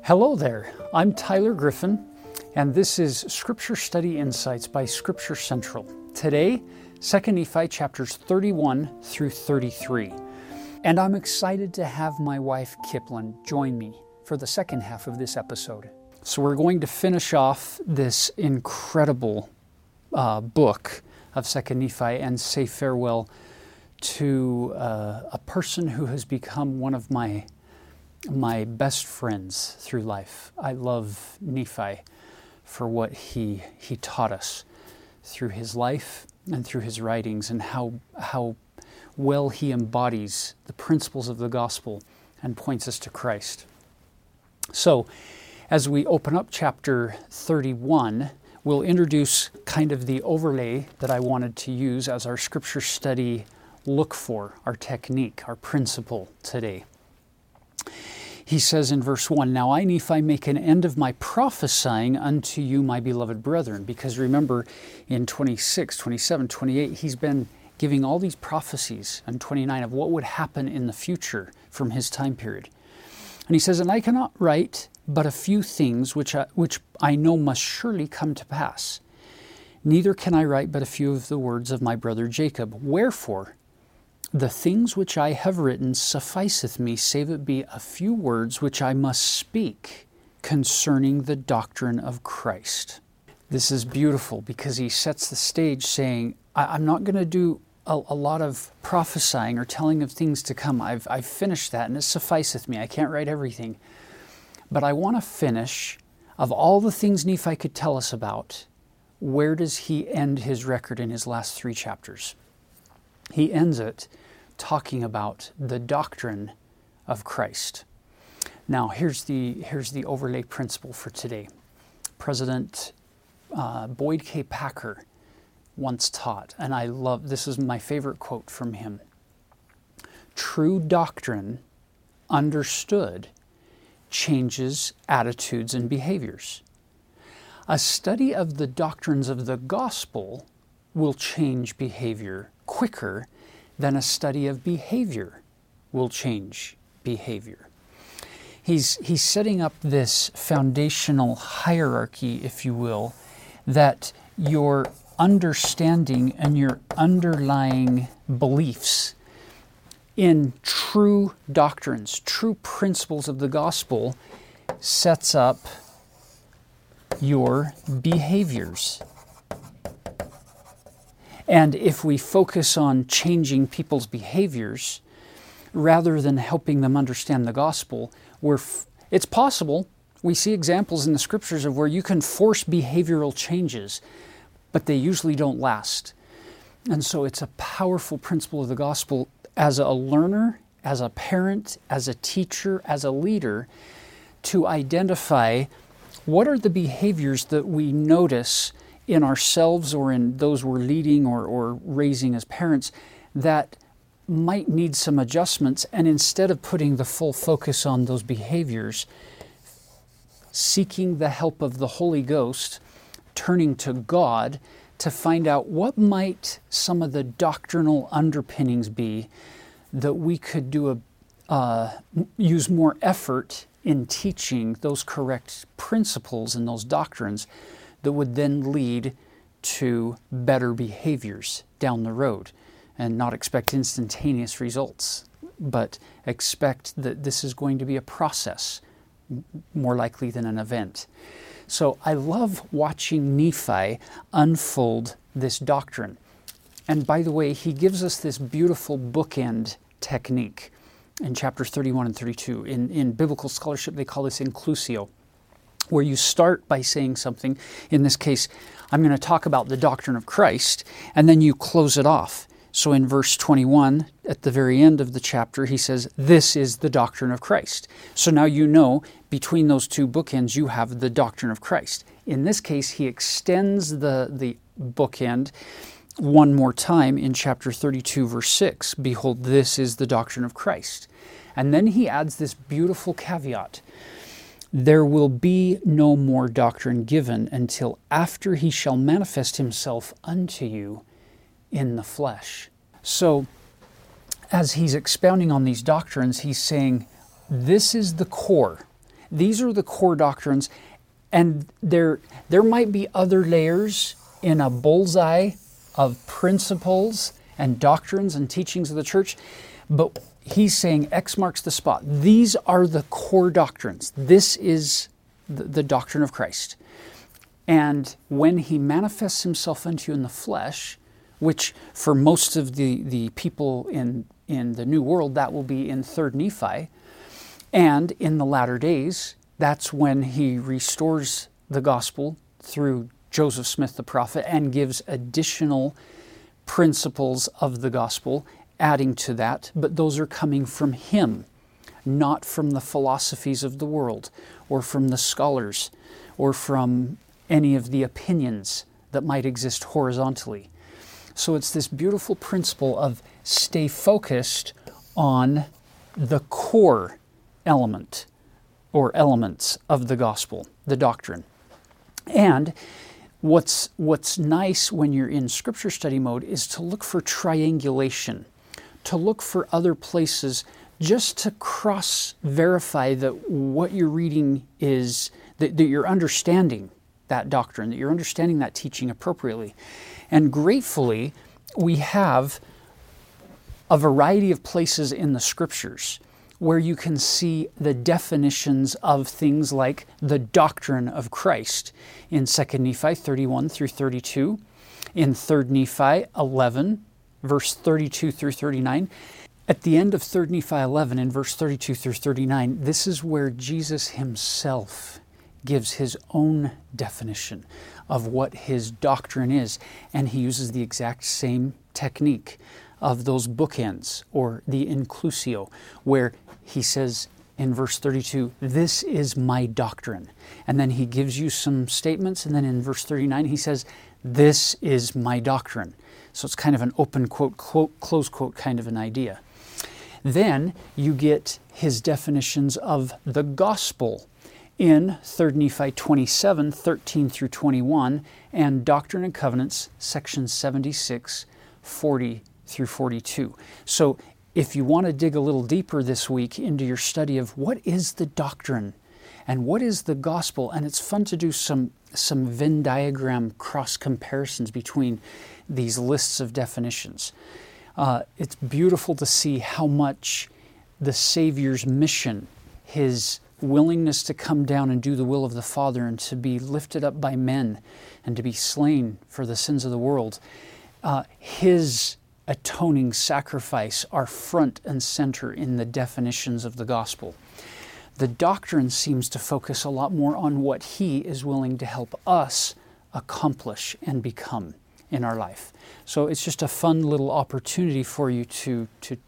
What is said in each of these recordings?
Hello there, I'm Tyler Griffin, and this is Scripture Study Insights by Scripture Central. Today, 2 Nephi chapters 31 through 33. And I'm excited to have my wife Kiplin join me for the second half of this episode. So we're going to finish off this incredible book of 2 Nephi and say farewell to a person who has become one of my best friends through life. I love Nephi for what he taught us through his life and through his writings, and how well he embodies the principles of the gospel and points us to Christ. So, as we open up chapter 31, we'll introduce kind of the overlay that I wanted to use as our scripture study look for, our technique, our principle today. He says in verse 1, "Now I, Nephi, make an end of my prophesying unto you, my beloved brethren." Because remember, in 26, 27, 28, he's been giving all these prophecies, and 29, of what would happen in the future from his time period. And he says, "And I cannot write but a few things which I know must surely come to pass. Neither can I write but a few of the words of my brother Jacob. Wherefore, the things which I have written sufficeth me, save it be a few words which I must speak concerning the doctrine of Christ." This is beautiful because he sets the stage saying, I'm not going to do a lot of prophesying or telling of things to come. I've finished that, and it sufficeth me. I can't write everything. But I want to finish, of all the things Nephi could tell us about, where does he end his record in his last 3 chapters? He ends it talking about the doctrine of Christ. Now, here's the overlay principle for today. President Boyd K. Packer once taught, and this is my favorite quote from him: "True doctrine, understood, changes attitudes and behaviors. A study of the doctrines of the gospel will change behavior quicker than a study of behavior will change behavior." He's setting up this foundational hierarchy, if you will, that your understanding and your underlying beliefs in true doctrines, true principles of the gospel, sets up your behaviors. And if we focus on changing people's behaviors rather than helping them understand the gospel, it's possible. We see examples in the scriptures of where you can force behavioral changes, but they usually don't last. And so it's a powerful principle of the gospel as a learner, as a parent, as a teacher, as a leader, to identify what are the behaviors that we notice in ourselves or in those we're leading or raising as parents that might need some adjustments, and instead of putting the full focus on those behaviors, seeking the help of the Holy Ghost, turning to God to find out what might some of the doctrinal underpinnings be that we could use more effort in teaching those correct principles and those doctrines that would then lead to better behaviors down the road, and not expect instantaneous results, but expect that this is going to be a process more likely than an event. So I love watching Nephi unfold this doctrine. And by the way, he gives us this beautiful bookend technique in chapters 31 and 32. In biblical scholarship, they call this inclusio, where you start by saying something. In this case, I'm going to talk about the doctrine of Christ, and then you close it off. So in verse 21, at the very end of the chapter, he says, "This is the doctrine of Christ." So now you know, between those two bookends, you have the doctrine of Christ. In this case, he extends the bookend one more time in chapter 32, verse 6. "Behold, this is the doctrine of Christ." And then he adds this beautiful caveat: "There will be no more doctrine given until after he shall manifest himself unto you in the flesh." So, as he's expounding on these doctrines, he's saying, this is the core. these are the core doctrines, and there might be other layers in a bullseye of principles and doctrines and teachings of the church, but he's saying X marks the spot. These are the core doctrines. This is the doctrine of Christ. And when he manifests himself unto you in the flesh, which for most of the people in the New World, that will be in 3rd Nephi, and in the latter days, that's when he restores the gospel through Joseph Smith the prophet and gives additional principles of the gospel, adding to that, but those are coming from him, not from the philosophies of the world, or from the scholars, or from any of the opinions that might exist horizontally. So it's this beautiful principle of stay focused on the core element or elements of the gospel, the doctrine. And what's nice when you're in scripture study mode is to look for triangulation, to look for other places just to cross-verify that what you're reading is, that you're understanding that doctrine, that you're understanding that teaching appropriately. And gratefully, we have a variety of places in the scriptures where you can see the definitions of things like the doctrine of Christ in 2 Nephi 31 through 32, in 3 Nephi 11, verse 32 through 39. At the end of 3 Nephi 11, in verse 32 through 39, this is where Jesus himself gives his own definition of what his doctrine is, and he uses the exact same technique of those bookends, or the inclusio, where he says in verse 32, this is my doctrine. And then he gives you some statements, and then in verse 39 he says, this is my doctrine. So it's kind of an open quote, close quote kind of an idea. Then you get his definitions of the gospel in 3 Nephi 27, 13 through 21, and Doctrine and Covenants, section 76, 40 through 42. So if you want to dig a little deeper this week into your study of what is the doctrine and what is the gospel, and it's fun to do some Venn diagram cross comparisons between these lists of definitions. It's beautiful to see how much the Savior's mission, his willingness to come down and do the will of the Father and to be lifted up by men and to be slain for the sins of the world, his atoning sacrifice are front and center in the definitions of the gospel. The doctrine seems to focus a lot more on what he is willing to help us accomplish and become in our life. So it's just a fun little opportunity for you to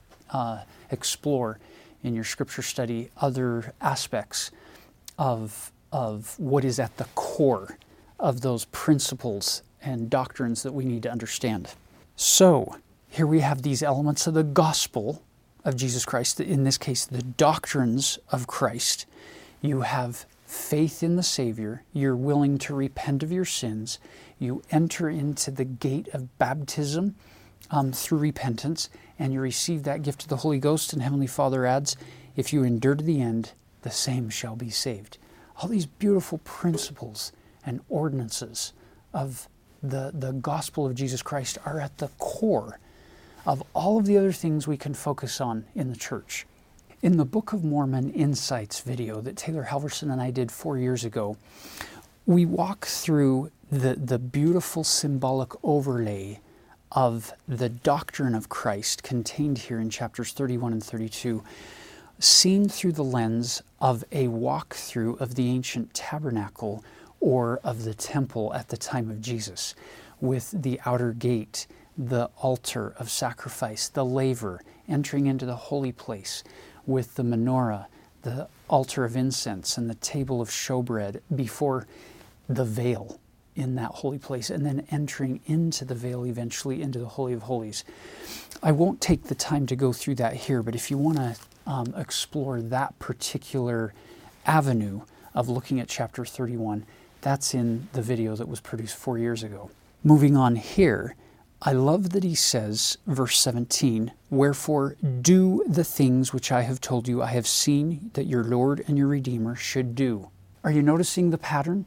explore in your scripture study other aspects of what is at the core of those principles and doctrines that we need to understand. So here we have these elements of the gospel of Jesus Christ, in this case, the doctrines of Christ. You have faith in the Savior. You're willing to repent of your sins. You enter into the gate of baptism through repentance, and you receive that gift of the Holy Ghost, and Heavenly Father adds, if you endure to the end, the same shall be saved. All these beautiful principles and ordinances of the gospel of Jesus Christ are at the core of all of the other things we can focus on in the church. In the Book of Mormon Insights video that Taylor Halverson and I did 4 years ago, we walk through the beautiful symbolic overlay of the doctrine of Christ contained here in chapters 31 and 32, seen through the lens of a walkthrough of the ancient tabernacle or of the temple at the time of Jesus, with the outer gate, the altar of sacrifice, the laver, entering into the holy place, with the menorah, the altar of incense, and the table of showbread before the veil in that holy place, and then entering into the veil eventually into the Holy of Holies. I won't take the time to go through that here, but if you want to explore that particular avenue of looking at chapter 31, that's in the video that was produced 4 years ago. Moving on here, I love that he says, verse 17, "Wherefore do the things which I have told you, I have seen that your Lord and your Redeemer should do." Are you noticing the pattern?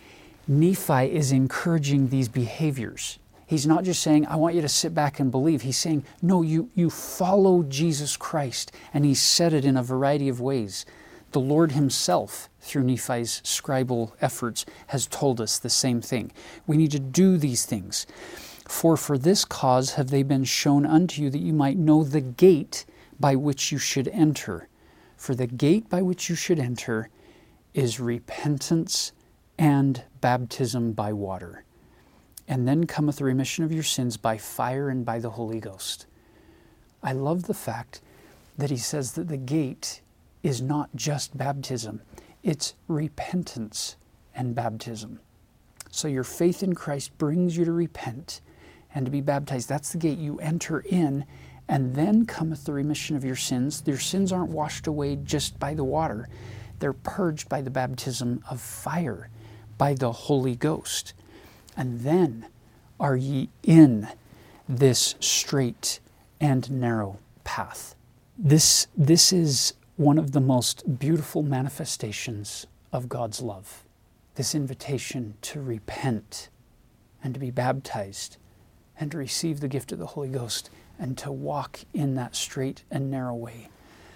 Nephi is encouraging these behaviors. He's not just saying, I want you to sit back and believe. He's saying, no, you follow Jesus Christ. And he said it in a variety of ways. The Lord himself, through Nephi's scribal efforts, has told us the same thing. We need to do these things. For this cause have they been shown unto you, that you might know the gate by which you should enter. For the gate by which you should enter is repentance and baptism by water. And then cometh the remission of your sins by fire and by the Holy Ghost. I love the fact that he says that the gate is not just baptism, it's repentance and baptism. So your faith in Christ brings you to repent and to be baptized. That's the gate. You enter in, and then cometh the remission of your sins. Your sins aren't washed away just by the water. They're purged by the baptism of fire, by the Holy Ghost. And then are ye in this straight and narrow path. This is one of the most beautiful manifestations of God's love. This invitation to repent and to be baptized and to receive the gift of the Holy Ghost and to walk in that straight and narrow way.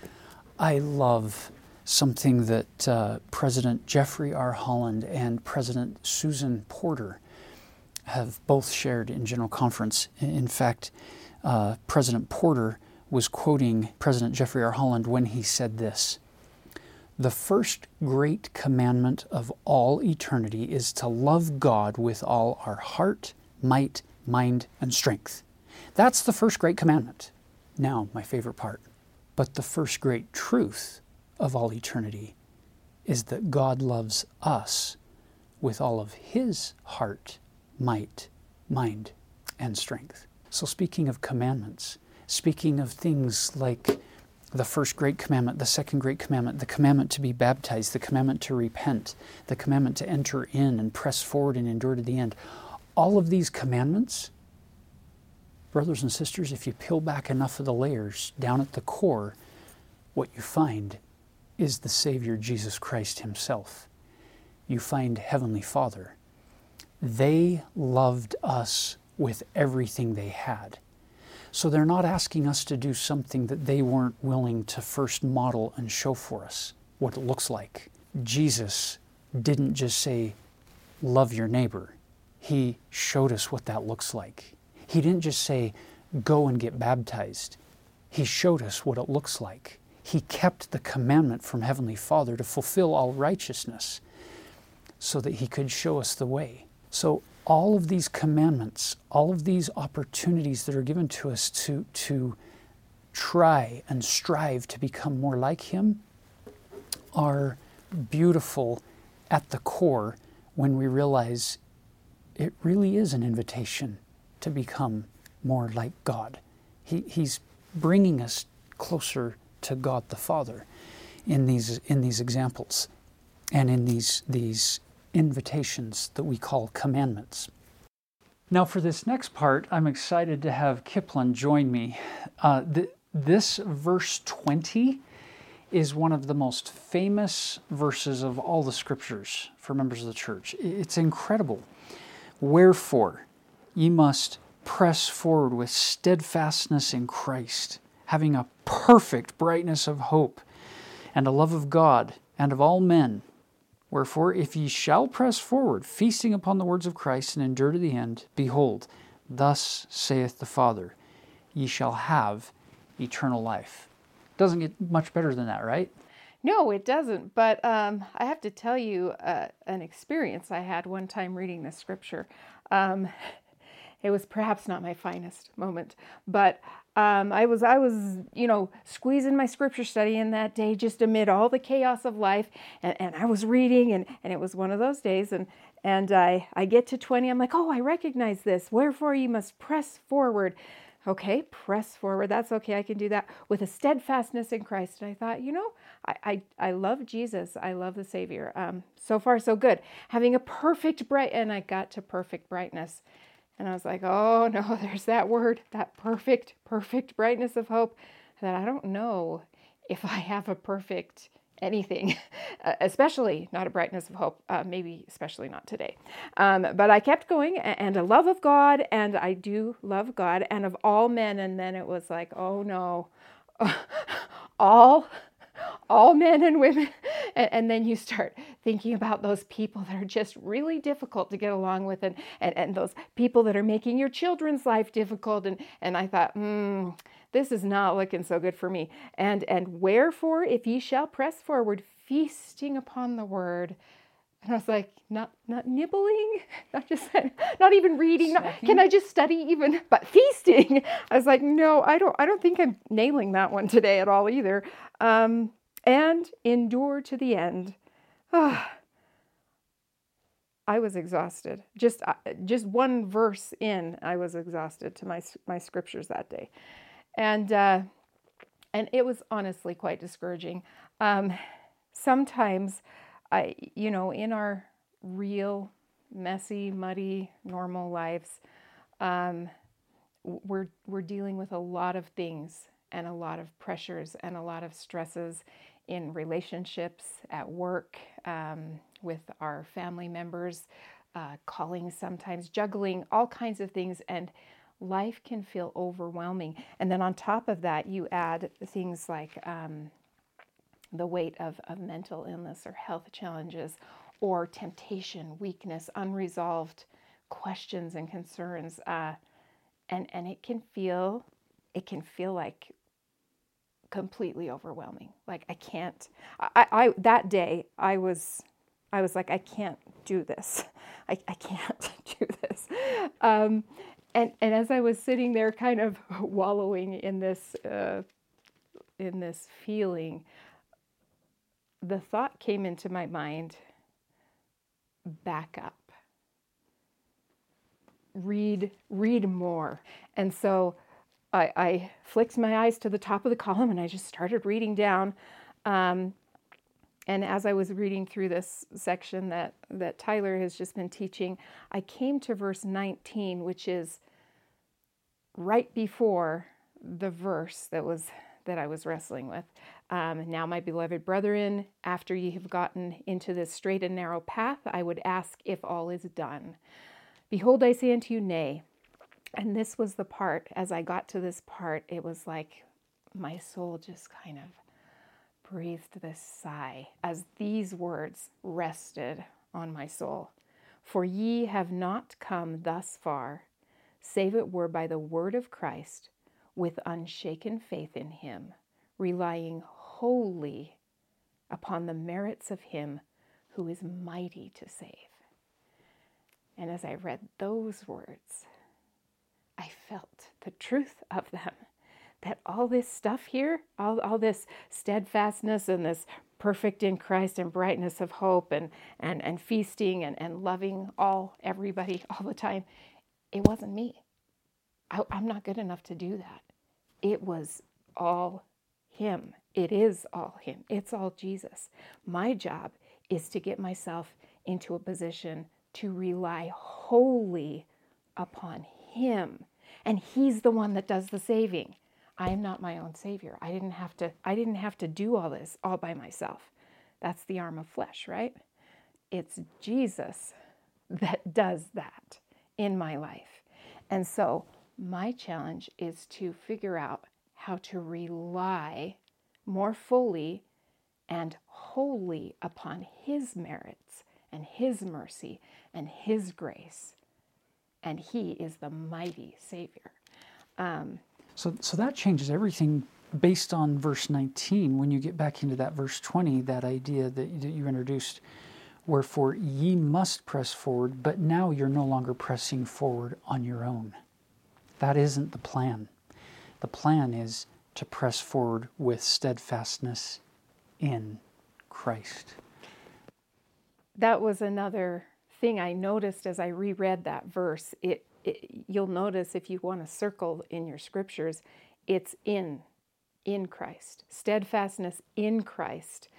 I love something that President Jeffrey R. Holland and President Susan Porter have both shared in General Conference. In fact, President Porter was quoting President Jeffrey R. Holland when he said this: "The first great commandment of all eternity is to love God with all our heart, might, mind, and strength." That's the first great commandment. Now, my favorite part. But the first great truth of all eternity is that God loves us with all of His heart, might, mind, and strength. So speaking of commandments, speaking of things like the first great commandment, the second great commandment, the commandment to be baptized, the commandment to repent, the commandment to enter in and press forward and endure to the end, all of these commandments, brothers and sisters, if you peel back enough of the layers, down at the core, what you find is the Savior Jesus Christ Himself. You find Heavenly Father. They loved us with everything they had. So they're not asking us to do something that they weren't willing to first model and show for us what it looks like. Jesus didn't just say, love your neighbor. He showed us what that looks like. He didn't just say, go and get baptized. He showed us what it looks like. He kept the commandment from Heavenly Father to fulfill all righteousness so that He could show us the way. So all of these commandments, all of these opportunities that are given to us to try and strive to become more like Him are beautiful at the core when we realize it really is an invitation to become more like God. He's bringing us closer to God the Father in these examples and in these invitations that we call commandments. Now for this next part, I'm excited to have Kipling join me. This verse 20 is one of the most famous verses of all the scriptures for members of the church. It's incredible. Wherefore, ye must press forward with steadfastness in Christ, having a perfect brightness of hope, and a love of God and of all men. Wherefore, if ye shall press forward, feasting upon the words of Christ, and endure to the end, behold, thus saith the Father, ye shall have eternal life. Doesn't get much better than that, right? No, it doesn't. But I have to tell you an experience I had one time reading this scripture. It was perhaps not my finest moment, but I was squeezing my scripture study in that day just amid all the chaos of life, and I was reading, and it was one of those days, and I get to 20, I'm like, oh, I recognize this. Wherefore you must press forward. Okay, press forward. That's okay. I can do that with a steadfastness in Christ. And I thought, I love Jesus. I love the Savior. So far, so good. Having a perfect bright, and I got to perfect brightness. And I was like, oh no, there's that word, that perfect brightness of hope, that I don't know if I have a perfect anything, especially not a brightness of hope, maybe especially not today. But I kept going, and a love of God, and I do love God, and of all men. And then it was like, oh no, all men and women. And then you start thinking about those people that are just really difficult to get along with, and those people that are making your children's life difficult. And I thought, this is not looking so good for me. And wherefore, if ye shall press forward, feasting upon the word. And I was like, not nibbling, not even reading. Can I just study even? But feasting. I was like, no, I don't think I'm nailing that one today at all either. And endure to the end. I was exhausted. Just one verse in, I was exhausted to my scriptures that day, and it was honestly quite discouraging. Sometimes, in our real, messy, muddy, normal lives, we're dealing with a lot of things and a lot of pressures and a lot of stresses in relationships, at work, with our family members, calling sometimes, juggling, all kinds of things, and life can feel overwhelming. And then on top of that, you add things like the weight of mental illness or health challenges, or temptation, weakness, unresolved questions and concerns, and it can feel like completely overwhelming. Like I can't. I that day I was like, I can't do this. I can't do this. And as I was sitting there, kind of wallowing in this feeling, the thought came into my mind: back up, read more. And so I flicked my eyes to the top of the column, and I just started reading down. And as I was reading through this section that Tyler has just been teaching, I came to verse 19, which is right before the verse that I was wrestling with. Now, my beloved brethren, after ye have gotten into this straight and narrow path, I would ask if all is done. Behold, I say unto you, nay. And this was the part, as I got to this part, it was like my soul just kind of breathed this sigh as these words rested on my soul. For ye have not come thus far, save it were by the word of Christ, with unshaken faith in him, relying wholly upon the merits of him who is mighty to save. And as I read those words, I felt the truth of them, that all this stuff here, all this steadfastness and this perfect in Christ and brightness of hope and feasting and loving everybody all the time, it wasn't me. I'm not good enough to do that. It was all him. It is all him. It's all Jesus. My job is to get myself into a position to rely wholly upon him. And he's the one that does the saving. I am not my own savior. I didn't have to do all this all by myself. That's the arm of flesh, right? It's Jesus that does that in my life. And so my challenge is to figure out how to rely more fully and wholly upon his merits and his mercy and his grace. And he is the mighty Savior. So that changes everything based on verse 19. When you get back into that verse 20, that idea that you introduced, wherefore ye must press forward, but now you're no longer pressing forward on your own. That isn't the plan. The plan is to press forward with steadfastness in Christ. That was another thing I noticed as I reread that verse. You'll notice, if you want to circle in your scriptures, it's in Christ. Steadfastness in Christ,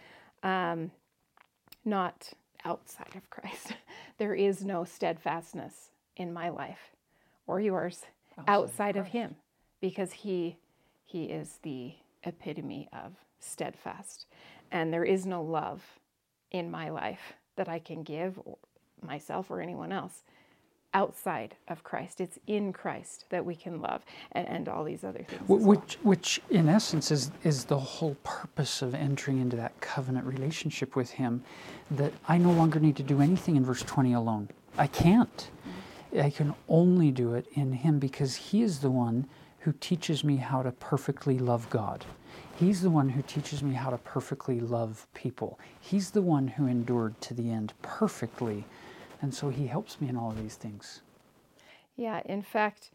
not outside of Christ. There is no steadfastness in my life or yours outside of him, because he is the epitome of steadfast. And there is no love in my life that I can give myself or anyone else outside of Christ. It's in Christ that we can love, and all these other things. Which in essence is the whole purpose of entering into that covenant relationship with him, that I no longer need to do anything in verse 20 alone. I can't. I can only do it in him, because he is the one who teaches me how to perfectly love God. He's the one who teaches me how to perfectly love people. He's the one who endured to the end perfectly. And so he helps me in all of these things. Yeah, in fact,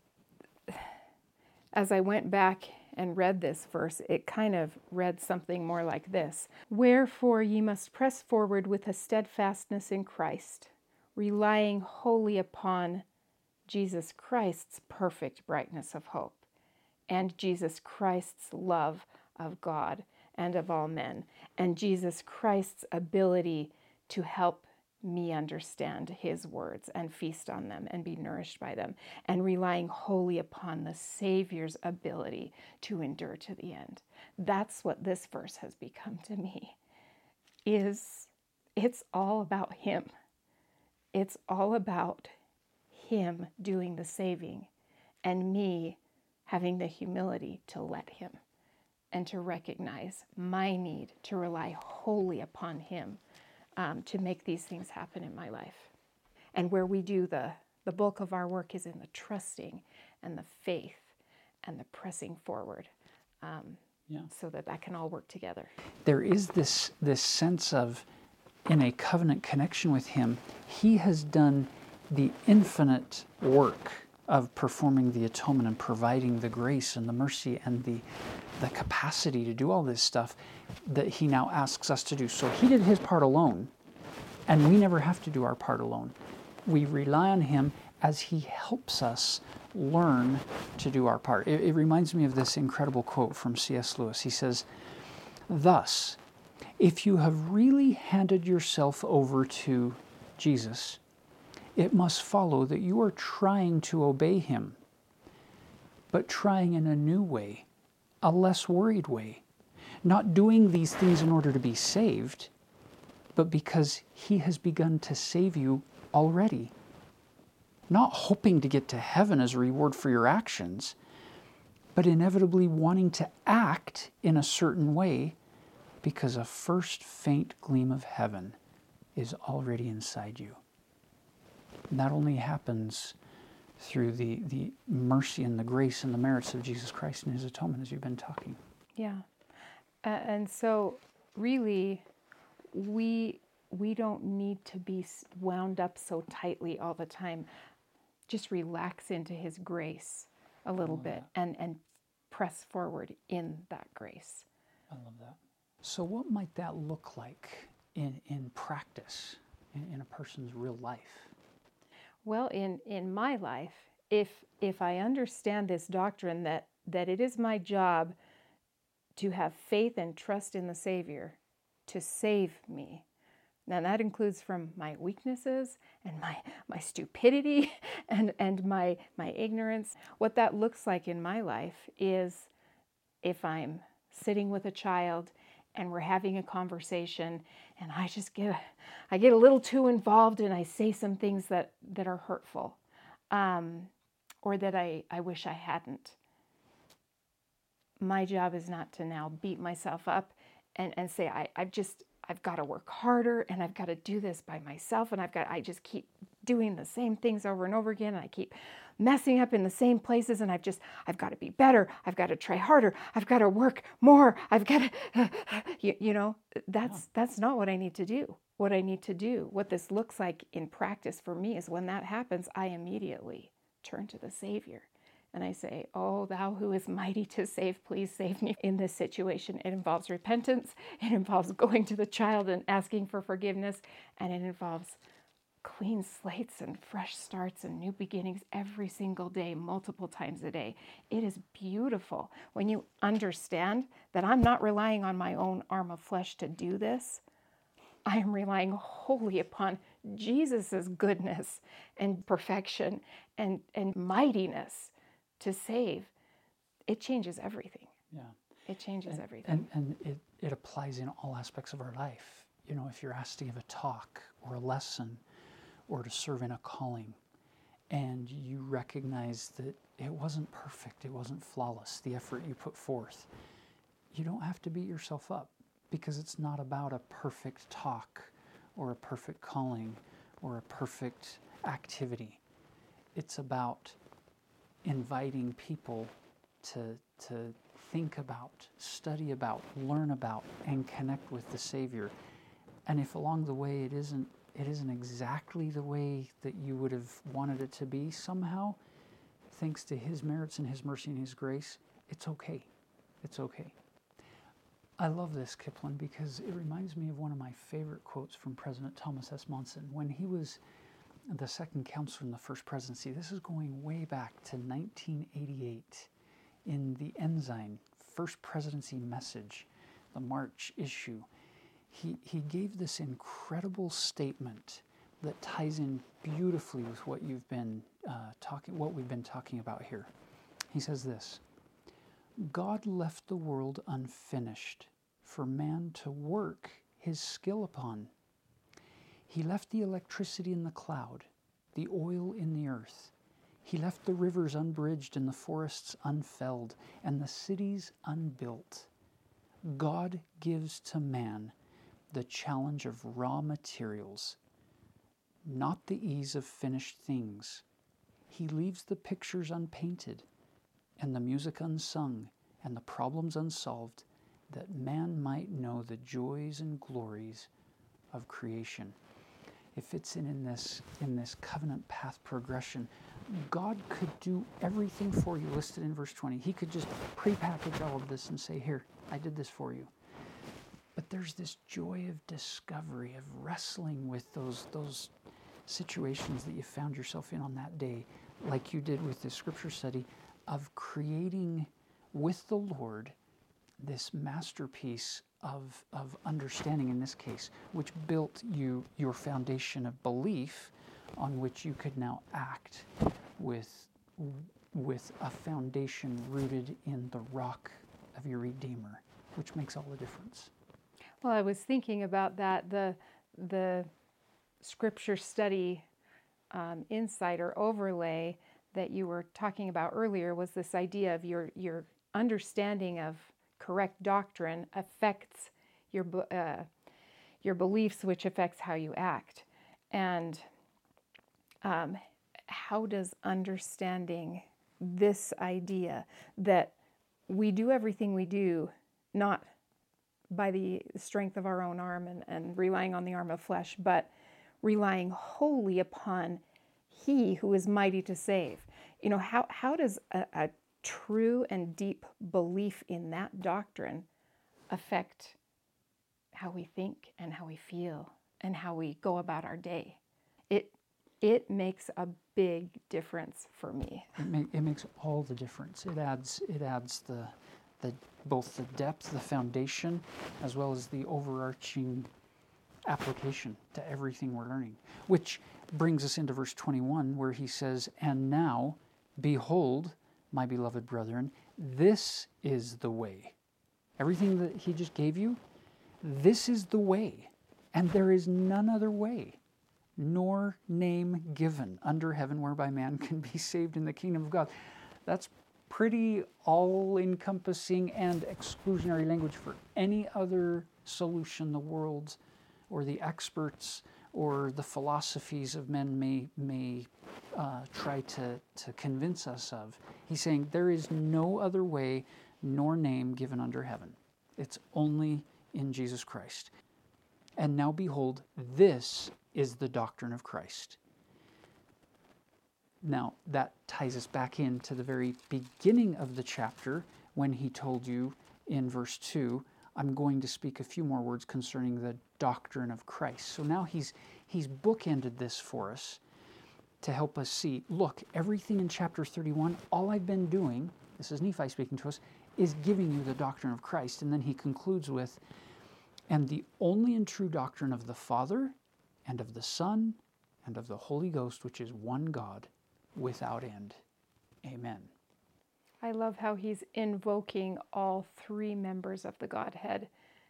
as I went back and read this verse, it kind of read something more like this. Wherefore ye must press forward with a steadfastness in Christ, relying wholly upon Jesus Christ's perfect brightness of hope, and Jesus Christ's love of God and of all men, and Jesus Christ's ability to help me understand his words and feast on them and be nourished by them, and relying wholly upon the Savior's ability to endure to the end. That's what this verse has become to me. It's all about him. It's all about him doing the saving, and me having the humility to let him, and to recognize my need to rely wholly upon him to make these things happen in my life. And where we do the bulk of our work is in the trusting and the faith and the pressing forward, so that can all work together. There is this sense of, in a covenant connection with him, he has done the infinite work of performing the atonement and providing the grace and the mercy and the capacity to do all this stuff that he now asks us to do. So he did his part alone, and we never have to do our part alone. We rely on him as he helps us learn to do our part. It reminds me of this incredible quote from C.S. Lewis. He says, "Thus, if you have really handed yourself over to Jesus, it must follow that you are trying to obey him, but trying in a new way, a less worried way, not doing these things in order to be saved, but because he has begun to save you already. Not hoping to get to heaven as a reward for your actions, but inevitably wanting to act in a certain way because a first faint gleam of heaven is already inside you." And that only happens through the mercy and the grace and the merits of Jesus Christ and his atonement, as you've been talking. Yeah. And so really, we don't need to be wound up so tightly all the time. Just relax into his grace a little bit and press forward in that grace. I love that. So what might that look like in practice, in a person's real life? Well, in my life, if I understand this doctrine that it is my job to have faith and trust in the Savior to save me. Now that includes from my weaknesses and my stupidity and my ignorance. What that looks like in my life is if I'm sitting with a child and we're having a conversation and I get a little too involved and I say some things that are hurtful, or that I wish I hadn't. My job is not to now beat myself up and say I've got to work harder and I've got to do this by myself, and I just keep doing the same things over and over again, and I keep messing up in the same places, and I've got to be better, I've got to try harder, I've got to work more, I've got to, that's not what I need to do. What I need to do, what this looks like in practice for me, is when that happens, I immediately turn to the Savior. And I say, "Oh, thou who is mighty to save, please save me in this situation." It involves repentance. It involves going to the child and asking for forgiveness. And it involves clean slates and fresh starts and new beginnings every single day, multiple times a day. It is beautiful when you understand that I'm not relying on my own arm of flesh to do this. I am relying wholly upon Jesus' goodness and perfection and mightiness to save, it changes everything. Yeah. It changes everything. And it applies in all aspects of our life. You know, if you're asked to give a talk or a lesson or to serve in a calling, and you recognize that it wasn't perfect, it wasn't flawless, the effort you put forth, you don't have to beat yourself up, because it's not about a perfect talk or a perfect calling or a perfect activity. It's about inviting people to think about, study about, learn about, and connect with the Savior. And if along the way it isn't exactly the way that you would have wanted it to be, somehow, thanks to His merits and His mercy and His grace, it's okay. It's okay. I love this, Kipling, because it reminds me of one of my favorite quotes from President Thomas S. Monson. When he was the second counselor in the first presidency, this is going way back to 1988, in the Ensign, First Presidency Message, the March issue, he gave this incredible statement that ties in beautifully with what we've been talking about here. He says this: God left the world unfinished for man to work his skill upon. He left the electricity in the cloud, the oil in the earth. He left the rivers unbridged and the forests unfelled and the cities unbuilt. God gives to man the challenge of raw materials, not the ease of finished things. He leaves the pictures unpainted and the music unsung and the problems unsolved, that man might know the joys and glories of creation. It fits in this covenant path progression. God could do everything for you listed in verse 20. He could just prepackage all of this and say, here, I did this for you. But there's this joy of discovery, of wrestling with those situations that you found yourself in on that day, like you did with this scripture study, of creating with the Lord this masterpiece of understanding, in this case, which built your foundation of belief on which you could now act with a foundation rooted in the rock of your Redeemer, which makes all the difference. Well, I was thinking about that, the scripture study insight or overlay that you were talking about earlier was this idea of your understanding of correct doctrine affects your beliefs, which affects how you act. And how does understanding this idea that we do everything we do not by the strength of our own arm and relying on the arm of flesh, but relying wholly upon He who is mighty to save. You know, how does a true and deep belief in that doctrine affect how we think and how we feel and how we go about our day? It makes a big difference for me. It makes all the difference. It adds the both the depth, the foundation, as well as the overarching application to everything we're learning. Which brings us into verse 21, where he says, "And now, behold, my beloved brethren, this is the way." Everything that he just gave you, this is the way, and there is none other way, nor name given under heaven whereby man can be saved in the kingdom of God. That's pretty all-encompassing and exclusionary language for any other solution the world or the experts or the philosophies of men may try to convince us of. He's saying there is no other way nor name given under heaven. It's only in Jesus Christ. And now behold, this is the doctrine of Christ. Now, that ties us back into the very beginning of the chapter when he told you in verse 2, I'm going to speak a few more words concerning the doctrine of Christ. So now he's bookended this for us to help us see, look, everything in chapter 31, all I've been doing, this is Nephi speaking to us, is giving you the doctrine of Christ. And then he concludes with, and the only and true doctrine of the Father, and of the Son, and of the Holy Ghost, which is one God, without end. Amen. I love how he's invoking all three members of the Godhead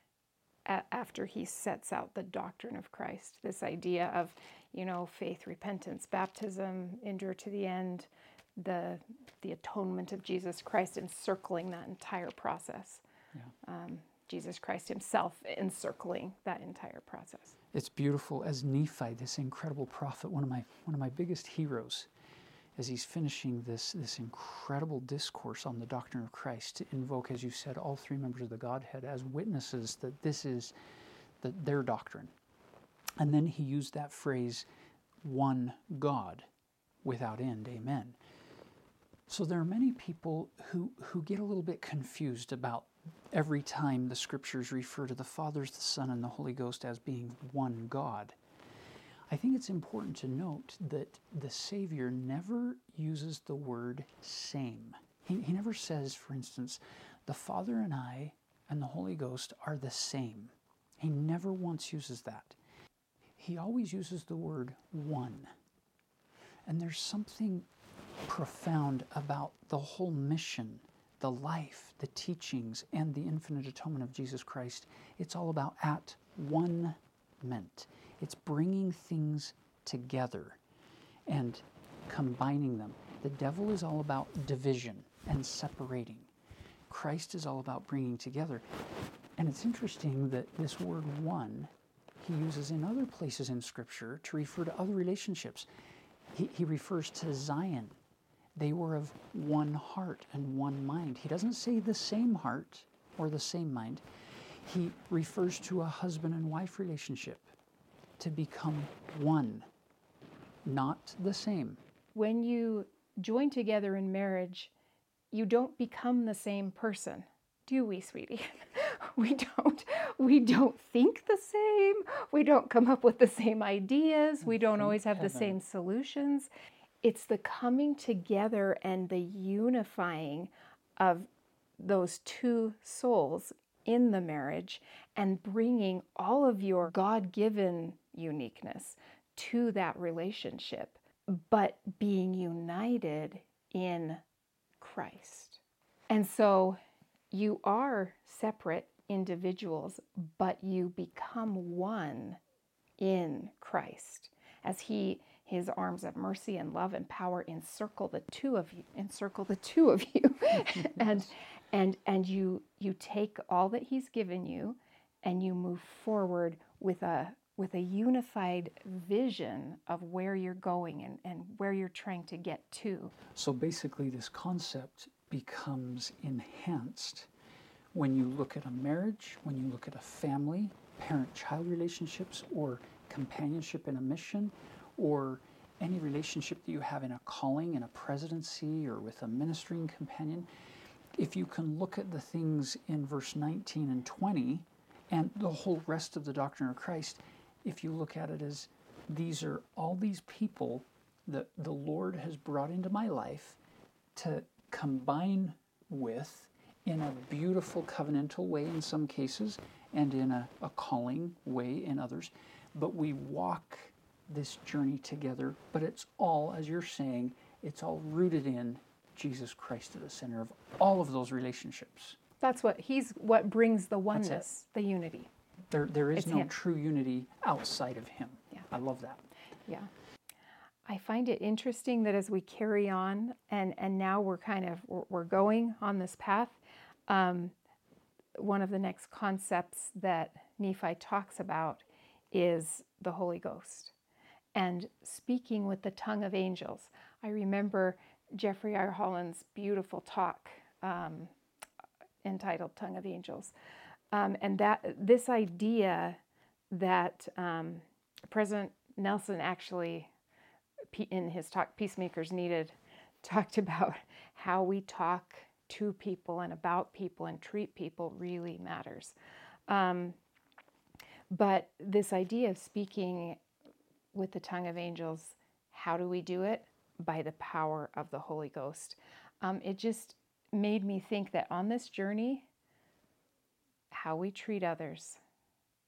after he sets out the doctrine of Christ. This idea of, faith, repentance, baptism, endure to the end, the atonement of Jesus Christ encircling that entire process. Yeah. Jesus Christ himself encircling that entire process. It's beautiful as Nephi, this incredible prophet, one of my biggest heroes, as he's finishing this incredible discourse on the doctrine of Christ, to invoke, as you said, all three members of the Godhead as witnesses that this is their doctrine. And then he used that phrase, one God, without end, amen. So there are many people who get a little bit confused about every time the Scriptures refer to the Father, the Son, and the Holy Ghost as being one God. I think it's important to note that the Savior never uses the word same. He never says, for instance, the Father and I and the Holy Ghost are the same. He never once uses that. He always uses the word one. And there's something profound about the whole mission, the life, the teachings, and the infinite atonement of Jesus Christ. It's all about at one meant. It's bringing things together and combining them. The devil is all about division and separating. Christ is all about bringing together. And it's interesting that this word one he uses in other places in Scripture to refer to other relationships. He refers to Zion. They were of one heart and one mind. He doesn't say the same heart or the same mind. He refers to a husband and wife relationship, to become one, not the same. When you join together in marriage, you don't become the same person, do we, sweetie? We don't think the same. We don't come up with the same ideas. We don't always have the same solutions. It's the coming together and the unifying of those two souls in the marriage and bringing all of your God-given uniqueness to that relationship, but being united in Christ. And so you are separate individuals, but you become one in Christ as his arms of mercy and love and power encircle the two of you, and you take all that he's given you and you move forward with a unified vision of where you're going and where you're trying to get to. So basically this concept becomes enhanced when you look at a marriage, when you look at a family, parent-child relationships, or companionship in a mission, or any relationship that you have in a calling, in a presidency, or with a ministering companion. If you can look at the things in verse 19 and 20, and the whole rest of the doctrine of Christ, if you look at it as these are all these people that the Lord has brought into my life to combine with in a beautiful covenantal way in some cases, and in a calling way in others. But we walk this journey together, but it's all, as you're saying, it's all rooted in Jesus Christ at the center of all of those relationships. That's what brings the oneness, the unity. There is no true unity outside of him. Yeah. I love that. Yeah. I find it interesting that as we carry on, and now we're going on this path, one of the next concepts that Nephi talks about is the Holy Ghost and speaking with the tongue of angels. I remember Jeffrey R. Holland's beautiful talk entitled Tongue of Angels. And that this idea that President Nelson actually, in his talk, Peacemakers Needed, talked about how we talk to people and about people and treat people really matters. But this idea of speaking with the tongue of angels, how do we do it? By the power of the Holy Ghost. It just made me think that on this journey, how we treat others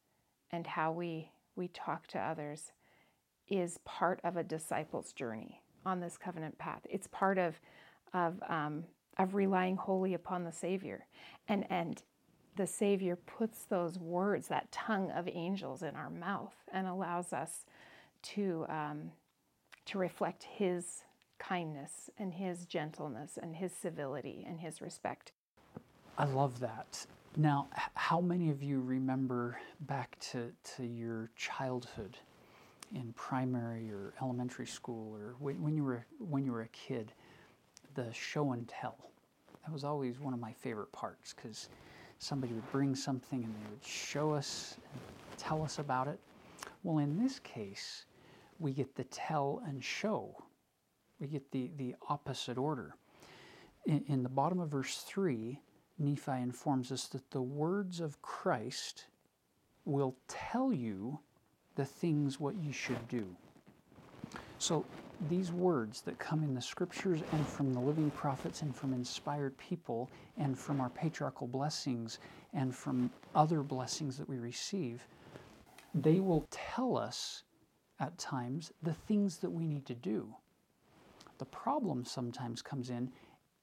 and how we talk to others is part of a disciple's journey on this covenant path. It's part of relying wholly upon the Savior, and the Savior puts those words, that tongue of angels, in our mouth and allows us to reflect His kindness and His gentleness and His civility and His respect. I love that. Now, how many of you remember back to your childhood in primary or elementary school, or when you were a kid, the show and tell? That was always one of my favorite parts, because somebody would bring something and they would show us and tell us about it. Well, in this case, we get the tell and show. We get the opposite order. In the bottom of verse 3, Nephi informs us that the words of Christ will tell you the things what you should do. So these words that come in the scriptures and from the living prophets and from inspired people and from our patriarchal blessings and from other blessings that we receive, they will tell us at times the things that we need to do. The problem sometimes comes in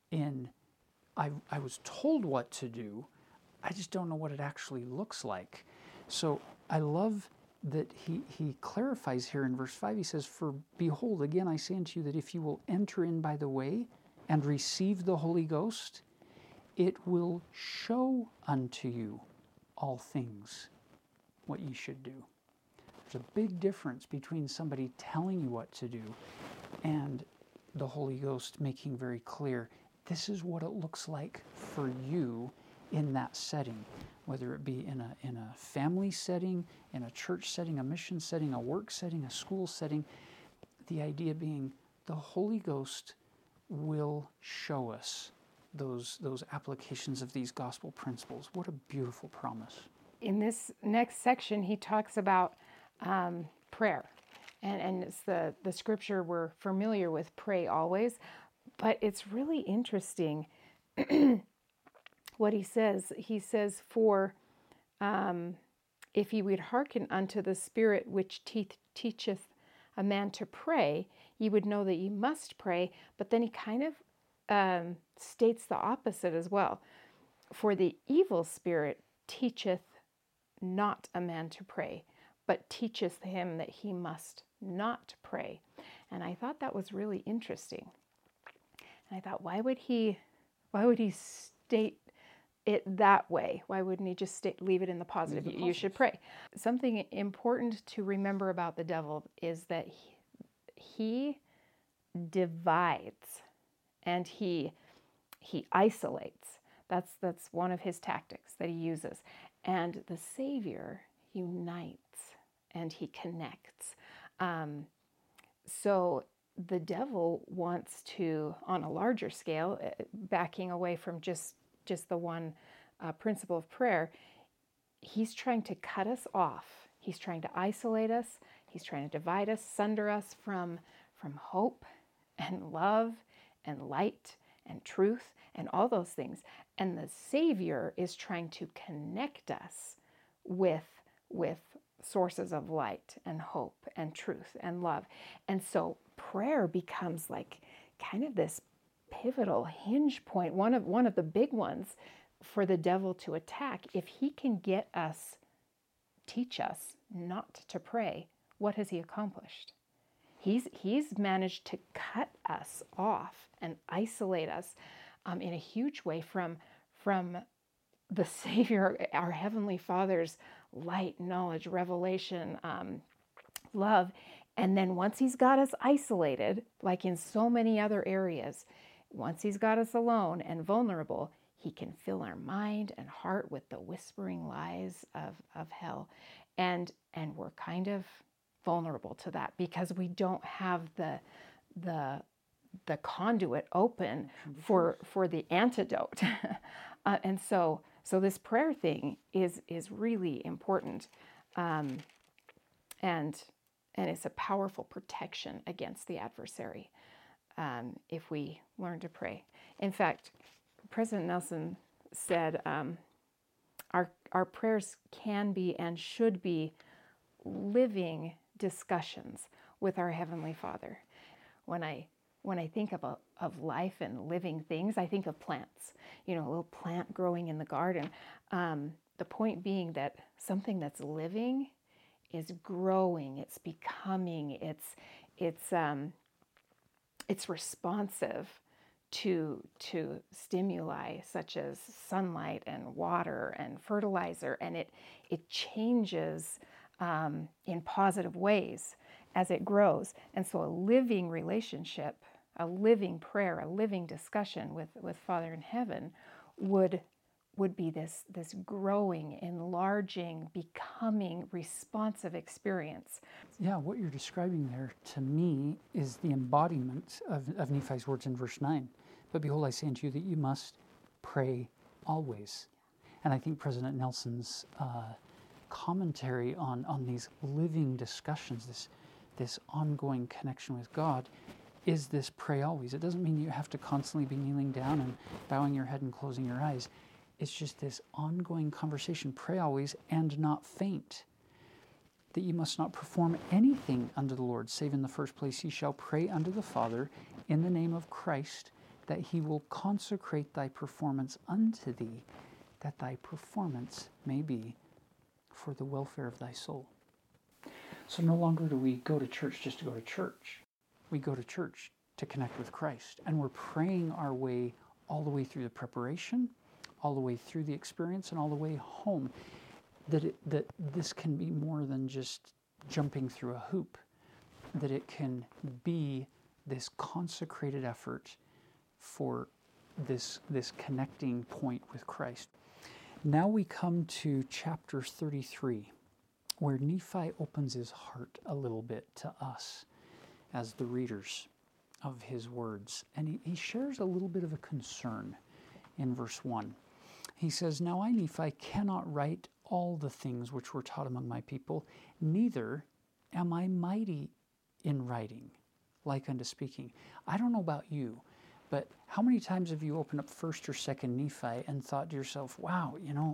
I was told what to do, I just don't know what it actually looks like. So I love that he clarifies here in verse 5. He says, "For behold, again I say unto you that if you will enter in by the way and receive the Holy Ghost, it will show unto you all things what ye should do." There's a big difference between somebody telling you what to do and the Holy Ghost making very clear, this is what it looks like for you in that setting, whether it be in a family setting, in a church setting, a mission setting, a work setting, a school setting. The idea being the Holy Ghost will show us those applications of these gospel principles. What a beautiful promise. In this next section, he talks about prayer. And it's the scripture we're familiar with, pray always. But it's really interesting what he says. He says, for if ye would hearken unto the Spirit which teacheth a man to pray, ye would know that ye must pray. But then he kind of states the opposite as well. For the evil spirit teacheth not a man to pray, but teacheth him that he must not pray. And I thought that was really interesting. And I thought, why would he state it that way? Why wouldn't he just leave it in the positive? You should pray. Something important to remember about the devil is that he divides and he isolates. That's one of his tactics that he uses. And the Savior unites and he connects. So the devil wants to, on a larger scale, backing away from just the one principle of prayer, he's trying to cut us off. He's trying to isolate us. He's trying to divide us, sunder us from hope and love and light and truth and all those things. And the Savior is trying to connect us with sources of light and hope and truth and love. And so prayer becomes like kind of this pivotal hinge point, one of the big ones for the devil to attack. If he can teach us not to pray, what has he accomplished? He's managed to cut us off and isolate us in a huge way from the Savior, our Heavenly Father's light, knowledge, revelation, love. And then once he's got us isolated, like in so many other areas, once he's got us alone and vulnerable, he can fill our mind and heart with the whispering lies of hell. And we're kind of vulnerable to that because we don't have the conduit open for the antidote. And so this prayer thing is really important. And it's a powerful protection against the adversary if we learn to pray. In fact, President Nelson said, our prayers can be and should be living discussions with our Heavenly Father. When I think of life and living things, I think of plants. A little plant growing in the garden. The point being that something that's living is growing. It's becoming. It's responsive to stimuli such as sunlight and water and fertilizer, and it changes in positive ways as it grows. And so a living relationship, a living prayer, a living discussion with Father in heaven would be this growing, enlarging, becoming, responsive experience. Yeah, what you're describing there to me is the embodiment of Nephi's words in verse 9. But behold, I say unto you that you must pray always. And I think President Nelson's commentary on these living discussions, this ongoing connection with God, is this pray always. It doesn't mean you have to constantly be kneeling down and bowing your head and closing your eyes. It's just this ongoing conversation. Pray always and not faint. That ye must not perform anything unto the Lord, save in the first place ye shall pray unto the Father in the name of Christ, that he will consecrate thy performance unto thee, that thy performance may be for the welfare of thy soul. So no longer do we go to church just to go to church. We go to church to connect with Christ. And we're praying our way all the way through the preparation, all the way through the experience, and all the way home. That this can be more than just jumping through a hoop. That it can be this consecrated effort for this connecting point with Christ. Now we come to chapter 33, where Nephi opens his heart a little bit to us as the readers of his words. And he shares a little bit of a concern in verse 1. He says, Now I, Nephi, cannot write all the things which were taught among my people, neither am I mighty in writing, like unto speaking. I don't know about you, but how many times have you opened up 1st or 2nd Nephi and thought to yourself, wow,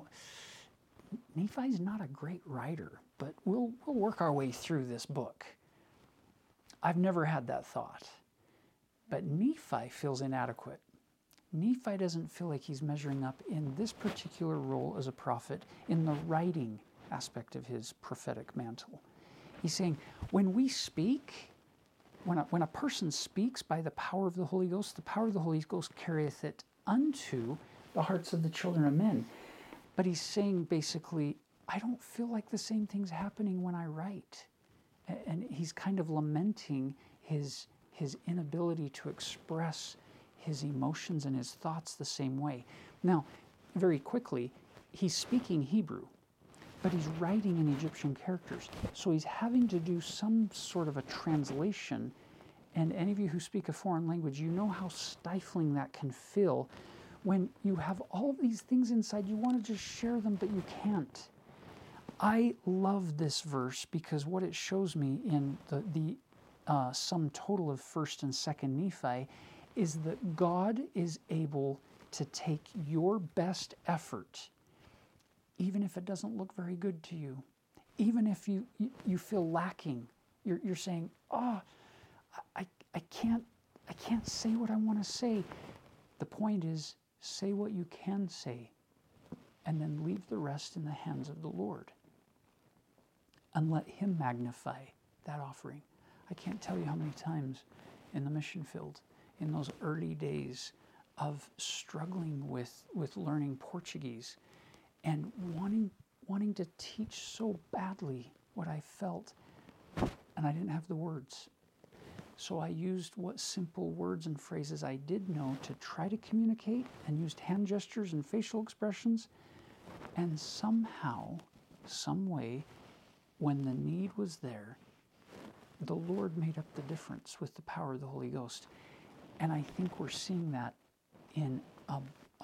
Nephi's not a great writer, but we'll work our way through this book. I've never had that thought. But Nephi feels inadequate. Nephi doesn't feel like he's measuring up in this particular role as a prophet in the writing aspect of his prophetic mantle. He's saying, when we speak, when a person speaks by the power of the Holy Ghost, the power of the Holy Ghost carrieth it unto the hearts of the children of men. But he's saying basically, I don't feel like the same thing's happening when I write. And he's kind of lamenting his inability to express his emotions and his thoughts the same way. Now, very quickly, he's speaking Hebrew, but he's writing in Egyptian characters. So he's having to do some sort of a translation. And any of you who speak a foreign language, you know how stifling that can feel when you have all of these things inside. You want to just share them, but you can't. I love this verse because what it shows me in the sum total of 1st and 2nd Nephi is that God is able to take your best effort, even if it doesn't look very good to you, even if you feel lacking. You're saying, I can't say what I want to say. The point is, say what you can say, and then leave the rest in the hands of the Lord. And let him magnify that offering. I can't tell you how many times in the mission field, in those early days of struggling with learning Portuguese and wanting to teach so badly what I felt, and I didn't have the words. So I used what simple words and phrases I did know to try to communicate, and used hand gestures and facial expressions. And somehow, some way, when the need was there, the Lord made up the difference with the power of the Holy Ghost. And I think we're seeing that in an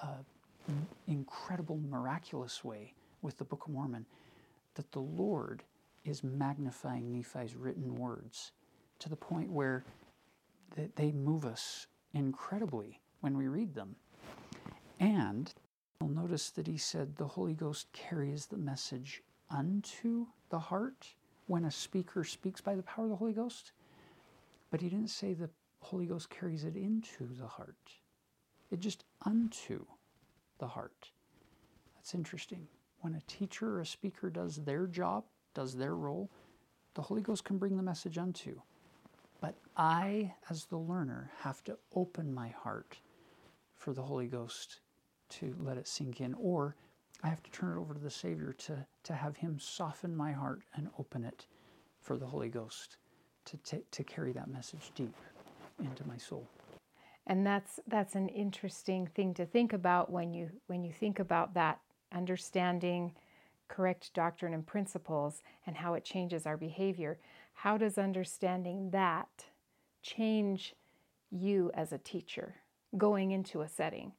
incredible, miraculous way with the Book of Mormon, that the Lord is magnifying Nephi's written words to the point where they move us incredibly when we read them. And You'll notice that he said the Holy Ghost carries the message unto the heart when a speaker speaks by the power of the Holy Ghost. But he didn't say the Holy Ghost carries it into the heart. It just unto the heart. That's interesting. When a teacher or a speaker does their job, does their role, the Holy Ghost can bring the message unto. But I, as the learner, have to open my heart for the Holy Ghost to let it sink in. Or I have to turn it over to the Savior to have him soften my heart and open it for the Holy Ghost to carry that message deep into my soul. And that's an interesting thing to think about when you think about that, understanding correct doctrine and principles and how it changes our behavior. How does understanding that change you as a teacher going into a setting?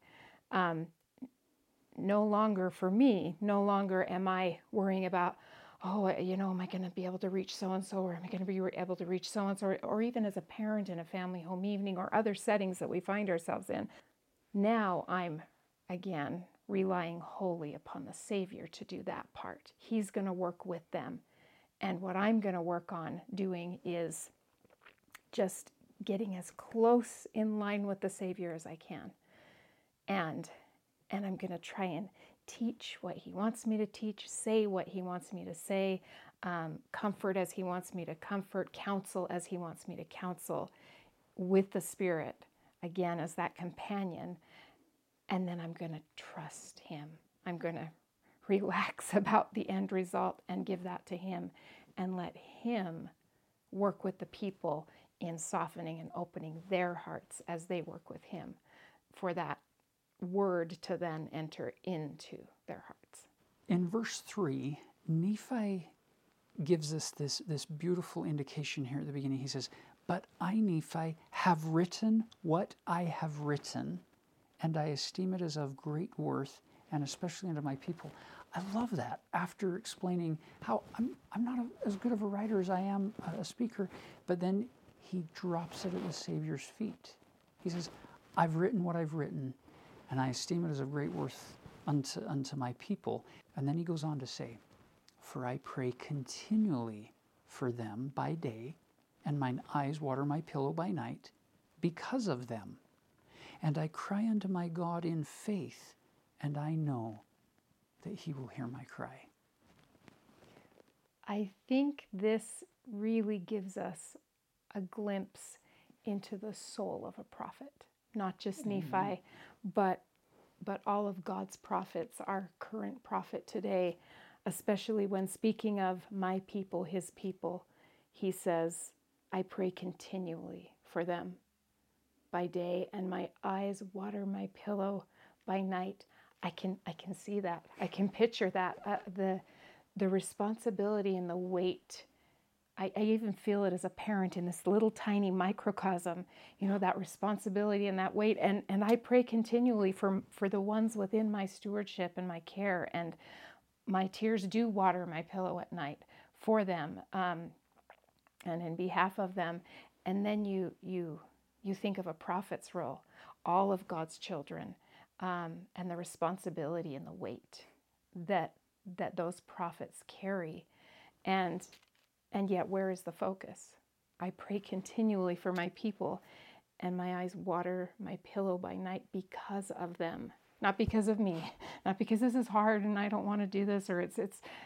No longer for me, no longer am I worrying about, am I going to be able to reach so-and-so, or am I going to be able to reach so-and-so, or even as a parent in a family home evening or other settings that we find ourselves in. Now I'm, again, relying wholly upon the Savior to do that part. He's going to work with them. And what I'm going to work on doing is just getting as close in line with the Savior as I can. And I'm going to try and teach what he wants me to teach, say what he wants me to say, comfort as he wants me to comfort, counsel as he wants me to counsel, with the Spirit, again, as that companion. And then I'm going to trust him. I'm going to relax about the end result and give that to him and let him work with the people in softening and opening their hearts as they work with him for that word to then enter into their hearts. In verse 3, Nephi gives us this beautiful indication here at the beginning. He says, "But I, Nephi, have written what I have written, and I esteem it as of great worth, and especially unto my people." I love that. After explaining how I'm not as good of a writer as I am a speaker, but then he drops it at the Savior's feet. He says, "I've written what I've written, and I esteem it as of great worth unto my people." And then he goes on to say, "For I pray continually for them by day, and mine eyes water my pillow by night, because of them. And I cry unto my God in faith, and I know that he will hear my cry." I think this really gives us a glimpse into the soul of a prophet, not just Nephi, but all of God's prophets, our current prophet today, especially when speaking of my people, his people, he says, "I pray continually for them by day, and my eyes water my pillow by night." I can see that. I can picture that. The responsibility and the weight. I even feel it as a parent in this little tiny microcosm, that responsibility and that weight. And I pray continually for the ones within my stewardship and my care. And my tears do water my pillow at night for them, and in behalf of them. And then you think of a prophet's role, all of God's children, and the responsibility and the weight that those prophets carry. And yet, where is the focus? I pray continually for my people, and my eyes water my pillow by night because of them, not because of me, not because this is hard and I don't want to do this, or it's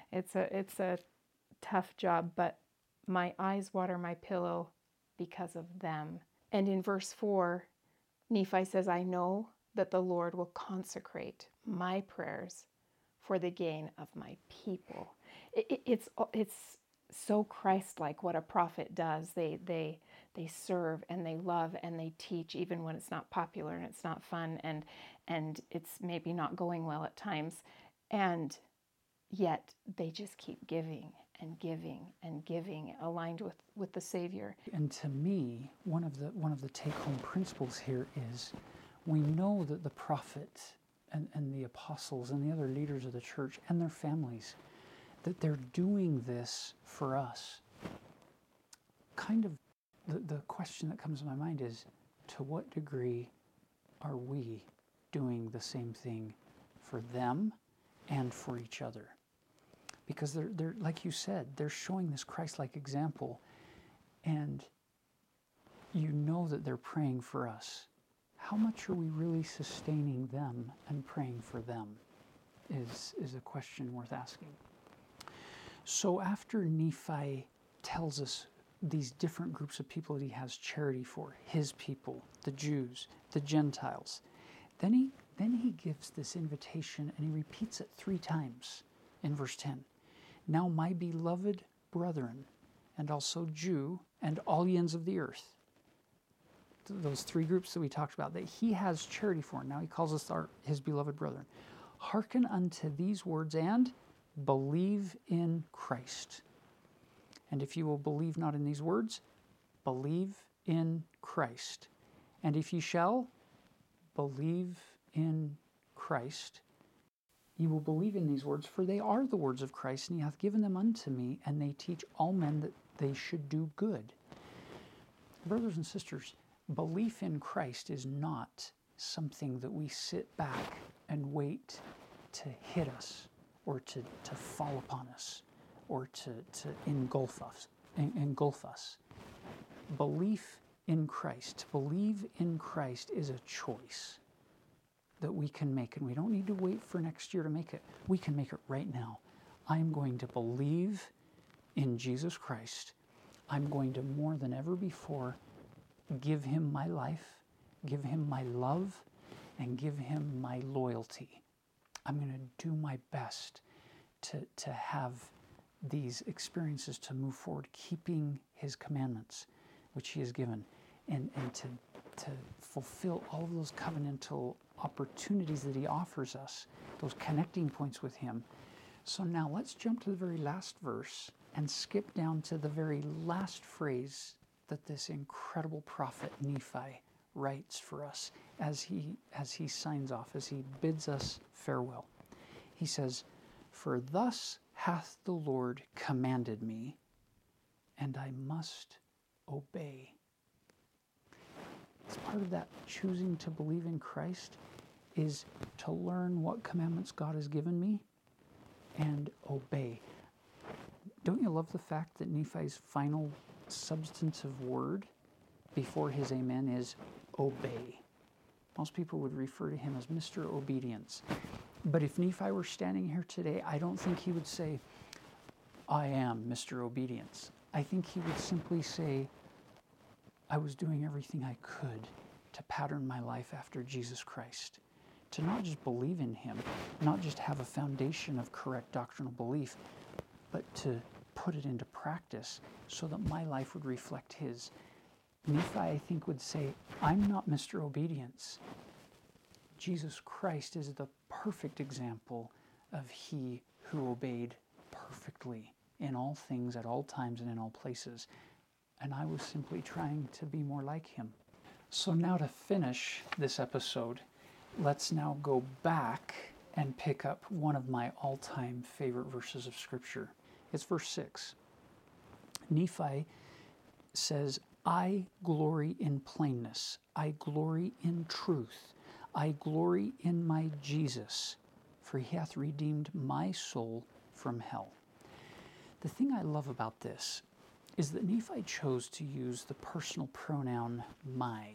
a tough job, but my eyes water my pillow because of them. And in verse 4, Nephi says, "I know that the Lord will consecrate my prayers for the gain of my people." It's so Christ-like what a prophet does. They serve and they love and they teach even when it's not popular and it's not fun and it's maybe not going well at times, and yet they just keep giving and giving and giving, aligned with the Savior. And to me, one of the take-home principles here is we know that the prophet and the apostles and the other leaders of the church and their families, that they're doing this for us. Kind of the question that comes to my mind is, to what degree are we doing the same thing for them and for each other. Because they're like you said, they're showing this Christ-like example, and you know that they're praying for us. How much are we really sustaining them and praying for them is a question worth asking. So after Nephi tells us these different groups of people that he has charity for, his people, the Jews, the Gentiles, then he gives this invitation, and he repeats it 3 times in verse 10. Now my beloved brethren, and also Jew, and all ye ends of the earth. Those 3 groups that we talked about, that he has charity for. Now he calls us his beloved brethren. Hearken unto these words, and believe in Christ. And if you will believe not in these words, believe in Christ. And if ye shall believe in Christ, ye will believe in these words, for they are the words of Christ, and he hath given them unto me, and they teach all men that they should do good. Brothers and sisters, belief in Christ is not something that we sit back and wait to hit us, or to fall upon us, or to engulf us. Belief in Christ, to believe in Christ, is a choice that we can make, and we don't need to wait for next year to make it. We can make it right now. I'm going to believe in Jesus Christ. I'm going to, more than ever before, give him my life, give him my love, and give him my loyalty. I'm going to do my best to have these experiences, to move forward, keeping his commandments, which he has given, and to fulfill all of those covenantal opportunities that he offers us, those connecting points with him. So now let's jump to the very last verse and skip down to the very last phrase that this incredible prophet Nephi writes for us as he signs off, as he bids us farewell. He says, "For thus hath the Lord commanded me, and I must obey." It's part of that choosing to believe in Christ, is to learn what commandments God has given me and obey. Don't you love the fact that Nephi's final substantive word before his amen is obey? Most people would refer to him as Mr. Obedience. But if Nephi were standing here today, I don't think he would say, I am Mr. Obedience. I think he would simply say, I was doing everything I could to pattern my life after Jesus Christ, to not just believe in him, not just have a foundation of correct doctrinal belief, but to put it into practice so that my life would reflect his. Nephi, I think, would say, I'm not Mr. Obedience. Jesus Christ is the perfect example of he who obeyed perfectly in all things, at all times, and in all places. And I was simply trying to be more like him. So now, to finish this episode, let's now go back and pick up one of my all-time favorite verses of Scripture. It's verse 6. Nephi says, I glory in plainness. I glory in truth. I glory in my Jesus, for he hath redeemed my soul from hell. The thing I love about this is that Nephi chose to use the personal pronoun my.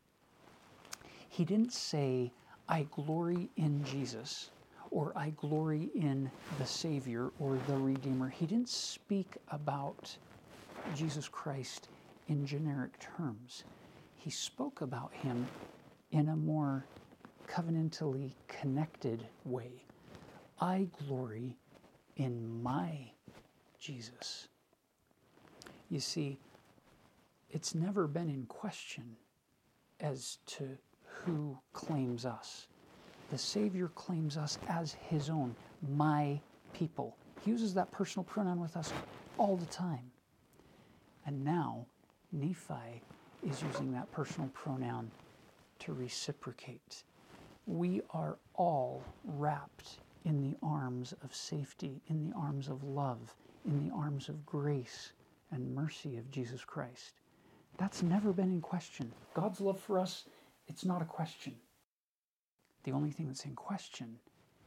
He didn't say, I glory in Jesus, or I glory in the Savior or the Redeemer. He didn't speak about Jesus Christ in generic terms. He spoke about him in a more covenantally connected way. I glory in my Jesus. You see, it's never been in question as to who claims us. The Savior claims us as his own, my people. He uses that personal pronoun with us all the time. And now, Nephi is using that personal pronoun to reciprocate. We are all wrapped in the arms of safety, in the arms of love, in the arms of grace and mercy of Jesus Christ. That's never been in question. God's love for us, it's not a question. The only thing that's in question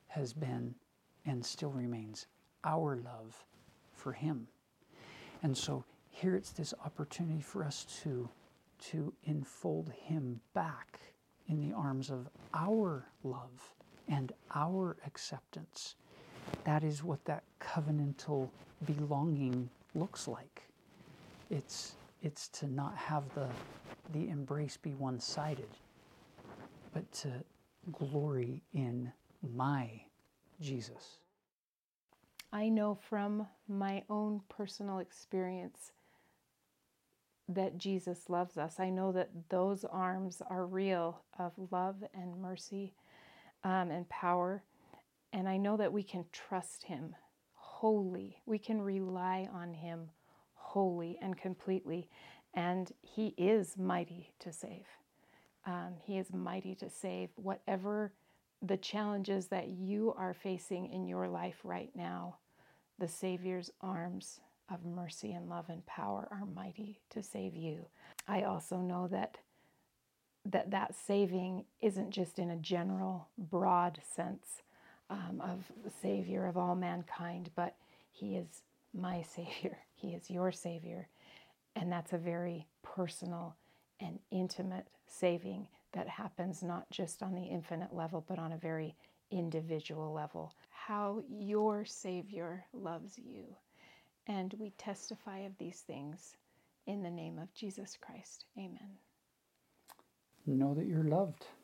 has been and still remains our love for him. And so here it's this opportunity for us to enfold him back in the arms of our love and our acceptance. That is what that covenantal belonging looks like. It's to not have the embrace be one-sided, but to glory in my Jesus. I know from my own personal experience that Jesus loves us. I know that those arms are real of love and mercy and power. And I know that we can trust him wholly. We can rely on him wholly and completely. And he is mighty to save. He is mighty to save whatever the challenges that you are facing in your life right now. The Savior's arms of mercy and love and power are mighty to save you. I also know that saving isn't just in a general, broad sense of the Savior of all mankind, but he is my Savior. He is your Savior. And that's a very personal and intimate saving that happens not just on the infinite level, but on a very individual level. How your Savior loves you. And we testify of these things in the name of Jesus Christ. Amen. Know that you're loved.